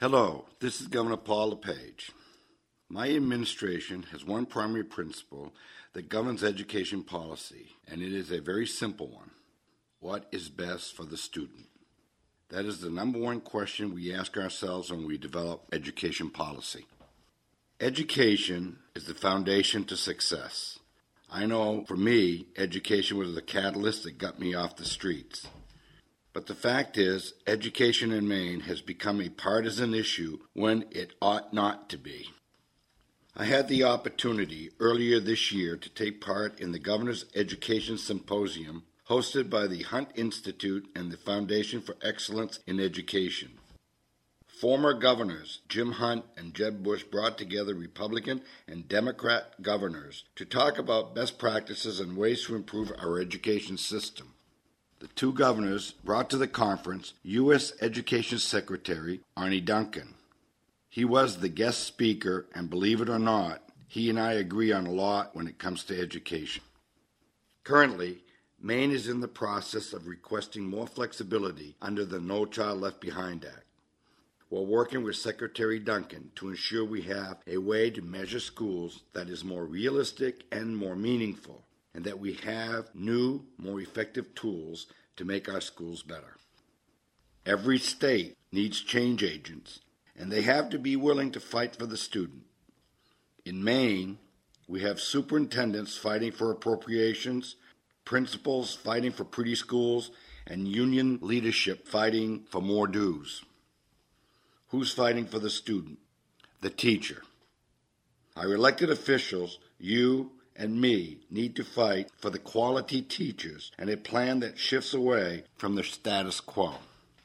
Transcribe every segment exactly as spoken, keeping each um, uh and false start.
Hello, this is Governor Paul LePage. My administration has one primary principle that governs education policy, and it is a very simple one. What is best for the student? That is the number one question we ask ourselves when we develop education policy. Education is the foundation to success. I know for me, education was the catalyst that got me off the streets. But the fact is, education in Maine has become a partisan issue when it ought not to be. I had the opportunity earlier this year to take part in the Governor's Education Symposium hosted by the Hunt Institute and the Foundation for Excellence in Education. Former governors Jim Hunt and Jeb Bush brought together Republican and Democrat governors to talk about best practices and ways to improve our education system. The two governors brought to the conference U S Education Secretary Arne Duncan. He was the guest speaker, and believe it or not, he and I agree on a lot when it comes to education. Currently, Maine is in the process of requesting more flexibility under the No Child Left Behind Act. We're working with Secretary Duncan to ensure we have a way to measure schools that is more realistic and more meaningful, and that we have new, more effective tools to make our schools better. Every state needs change agents, and they have to be willing to fight for the student. In Maine, we have superintendents fighting for appropriations, principals fighting for pretty schools, and union leadership fighting for more dues. Who's fighting for the student? The teacher. Our elected officials, you and me, need to fight for the quality teachers and a plan that shifts away from the status quo.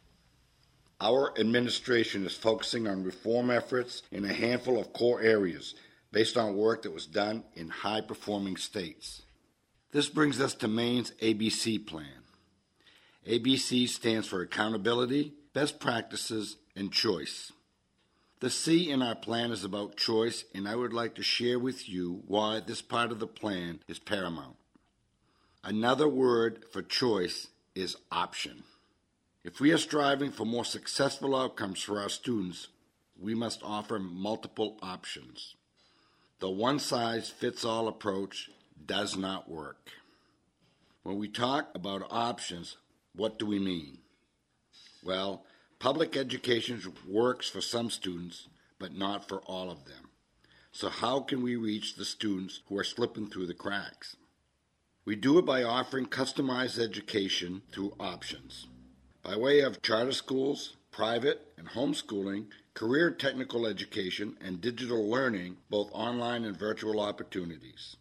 Our administration is focusing on reform efforts in a handful of core areas based on work that was done in high-performing states. This brings us to Maine's A B C plan. A B C stands for accountability, best practices, and choice. The C in our plan is about choice, and I would like to share with you why this part of the plan is paramount. Another word for choice is option. If we are striving for more successful outcomes for our students, we must offer multiple options. The one-size-fits-all approach does not work. When we talk about options, what do we mean? Well, public education works for some students, but not for all of them. So how can we reach the students who are slipping through the cracks? We do it by offering customized education through options. By way of charter schools, private and homeschooling, career technical education, and digital learning, both online and virtual opportunities.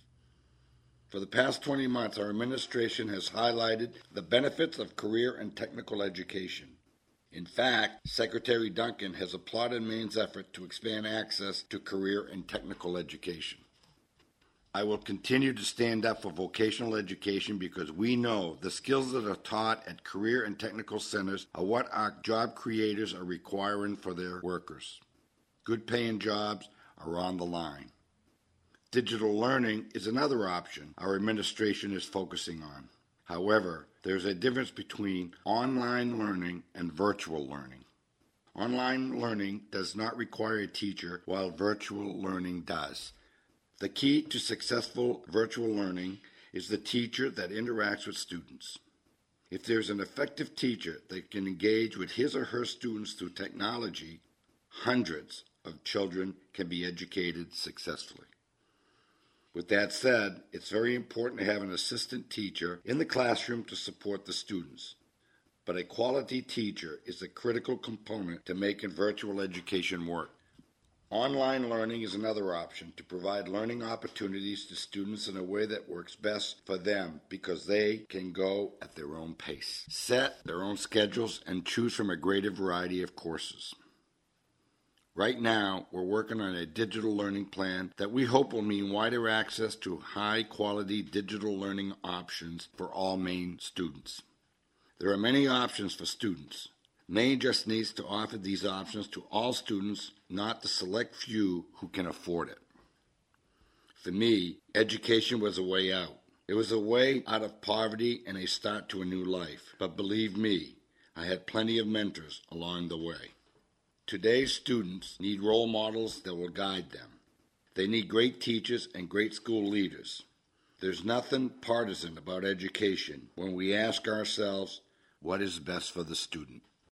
For the past twenty months, our administration has highlighted the benefits of career and technical education. In fact, Secretary Duncan has applauded Maine's effort to expand access to career and technical education. I will continue to stand up for vocational education because we know the skills that are taught at career and technical centers are what our job creators are requiring for their workers. Good paying jobs are on the line. Digital learning is another option our administration is focusing on. However, there's a difference between online learning and virtual learning. Online learning does not require a teacher, while virtual learning does. The key to successful virtual learning is the teacher that interacts with students. If there's an effective teacher that can engage with his or her students through technology, hundreds of children can be educated successfully. With that said, it's very important to have an assistant teacher in the classroom to support the students. But a quality teacher is a critical component to making virtual education work. Online learning is another option to provide learning opportunities to students in a way that works best for them because they can go at their own pace, set their own schedules, and choose from a greater variety of courses. Right now, we're working on a digital learning plan that we hope will mean wider access to high-quality digital learning options for all Maine students. There are many options for students. Maine just needs to offer these options to all students, not the select few who can afford it. For me, education was a way out. It was a way out of poverty and a start to a new life. But believe me, I had plenty of mentors along the way. Today's students need role models that will guide them. They need great teachers and great school leaders. There's nothing partisan about education when we ask ourselves, what is best for the student?